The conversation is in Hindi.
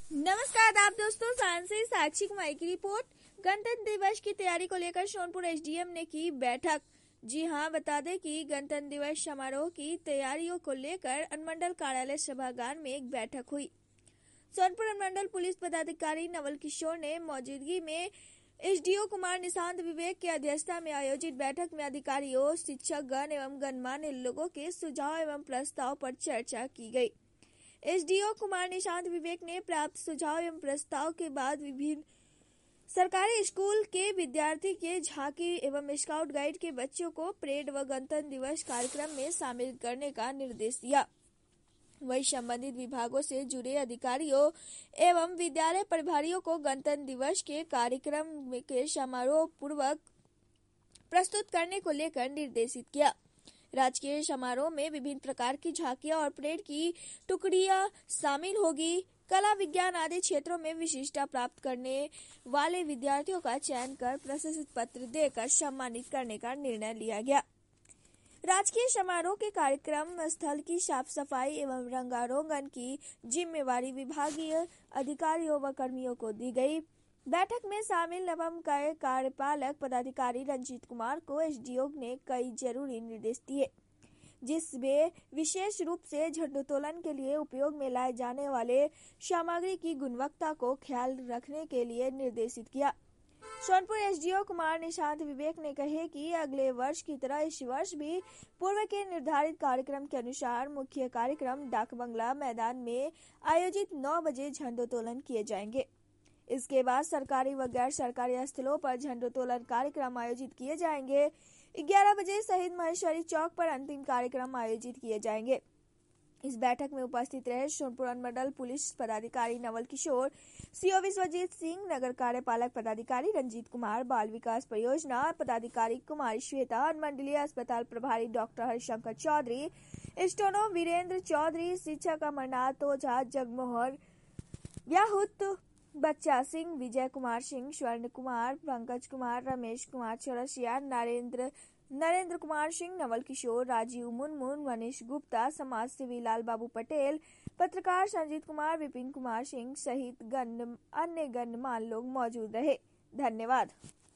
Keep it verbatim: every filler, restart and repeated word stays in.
नमस्कार आप दोस्तों, साइंस से साक्षी कुमारी की रिपोर्ट। गणतंत्र दिवस की तैयारी को लेकर सोनपुर एसडीएम ने की बैठक। जी हां, बता दें कि गणतंत्र दिवस समारोह की तैयारियों को लेकर अनुमंडल कार्यालय सभागार में एक बैठक हुई। सोनपुर अनुमंडल पुलिस पदाधिकारी नवल किशोर ने मौजूदगी में एसडीओ कुमार निशांत विवेक की अध्यक्षता में आयोजित बैठक में अधिकारियों, शिक्षकगण एवं गणमान्य लोगों के सुझाव एवं प्रस्ताव पर चर्चा की गई। एसडीओ कुमार निशांत विवेक ने प्राप्त सुझाव एवं प्रस्ताव के बाद विभिन्न सरकारी स्कूल के विद्यार्थी के झांकी एवं स्काउट गाइड के बच्चों को परेड व गणतंत्र दिवस कार्यक्रम में शामिल करने का निर्देश दिया। वही संबंधित विभागों से जुड़े अधिकारियों एवं विद्यालय प्रभारियों को गणतंत्र दिवस के कार्यक्रम के समारोह पूर्वक प्रस्तुत करने को लेकर निर्देशित किया। राजकीय समारोह में विभिन्न प्रकार की झांकियां और परेड की टुकड़ियां शामिल होगी। कला, विज्ञान आदि क्षेत्रों में विशिष्टता प्राप्त करने वाले विद्यार्थियों का चयन कर प्रशस्ति पत्र देकर सम्मानित करने का निर्णय लिया गया। राजकीय समारोह के कार्यक्रम स्थल की साफ सफाई एवं रंगारोगन की जिम्मेवारी विभागीय अधिकारियों व कर्मियों को दी गई। बैठक में शामिल नवम कार्यपालक पदाधिकारी रंजीत कुमार को एसडीओ ने कई जरूरी निर्देश दिए, जिसमें विशेष रूप से झंडोत्तोलन के लिए उपयोग में लाए जाने वाले सामग्री की गुणवत्ता को ख्याल रखने के लिए निर्देशित किया। सोनपुर एसडीओ कुमार निशांत विवेक ने कहे कि अगले वर्ष की तरह इस वर्ष भी पूर्व के निर्धारित कार्यक्रम के अनुसार मुख्य कार्यक्रम डाक बंगला मैदान में आयोजित नौ बजे झंडोत्तोलन किए जाएंगे। इसके बाद सरकारी व गैर सरकारी स्थलों पर झंडोत्तोलन कार्यक्रम आयोजित किए जाएंगे। ग्यारह बजे शहीद महेश्वरी चौक पर अंतिम कार्यक्रम आयोजित किए जाएंगे। इस बैठक में उपस्थित रहे सोनपुर अनुमंडल पुलिस पदाधिकारी नवल किशोर, सीओ विश्वजीत सिंह, नगर कार्यपालक पदाधिकारी रंजीत कुमार, बाल विकास परियोजना पदाधिकारी कुमारी श्वेता, अनुमंडलीय अस्पताल प्रभारी डॉक्टर हरिशंकर चौधरी, स्टोनो वीरेंद्र चौधरी, शिक्षक अमरनाथ ओझा, जगमोहन व्याहुत, बच्चा सिंह, विजय कुमार सिंह, स्वर्ण कुमार, पंकज कुमार, रमेश कुमार चौरसिया, नरेंद्र नरेंद्र कुमार सिंह, नवल किशोर, राजीव मुनमुन, मनीष गुप्ता, समाज सेवी लाल बाबू पटेल, पत्रकार संजीत कुमार, विपिन कुमार सिंह सहित गण अन्य गणमान्य लोग मौजूद रहे। धन्यवाद।